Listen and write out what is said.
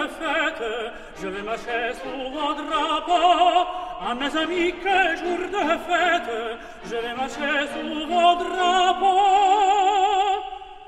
fête, je vais marcher sous vos drapeaux. À mes amis, quel jour de fête, je vais marcher sous vos drapeaux.